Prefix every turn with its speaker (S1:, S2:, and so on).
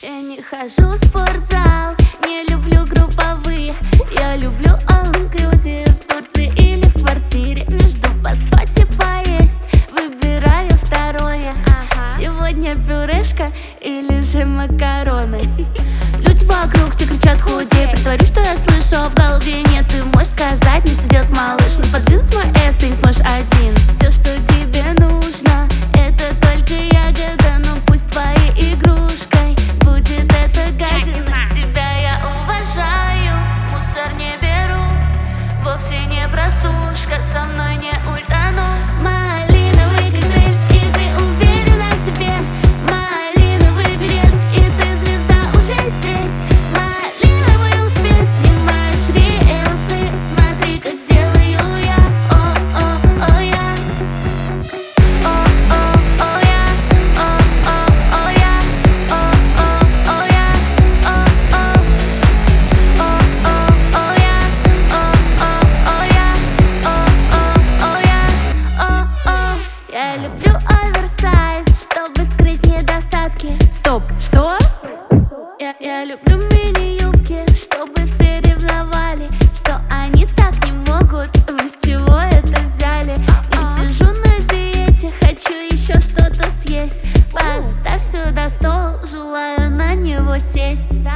S1: Я не хожу в спортзал, не люблю групповые. Я люблю all-inclusive в Турции или в квартире. Между поспать и поесть выбираю второе. Сегодня пюрешка или же макароны. Люди вокруг все кричат худей. Притворюсь, что я слышу, а в голове нет. Ты можешь сказать мне, что делать, малыш, но подвинуть мой эс ты не сможешь один. Все, что тебе нужно, это только ягода. Но пусть твоей игрушкой будет эта гадина. Тебя я уважаю, мусор не беру. Вовсе не простушка, со мной не ультану. Малиновый коктейль, и ты уверена в себе. Малиновый билет, и ты звезда уже здесь. Малиновый успех, снимаешь рилсы. Смотри, как делаю я, о-о-о я. О-о-о я, о-о-о я. О-о-о я, о-о. О-о-о я, о-о-о я. О-о-о я, о-о. Я люблю оверсайз, чтобы скрыть недостатки.
S2: Стоп, что?
S1: Я люблю мини-юбки, чтобы все ревновали, что они так не могут. Вы с чего это взяли? Я сижу на диете, хочу еще что-то съесть. Поставь сюда стол, желаю на него сесть.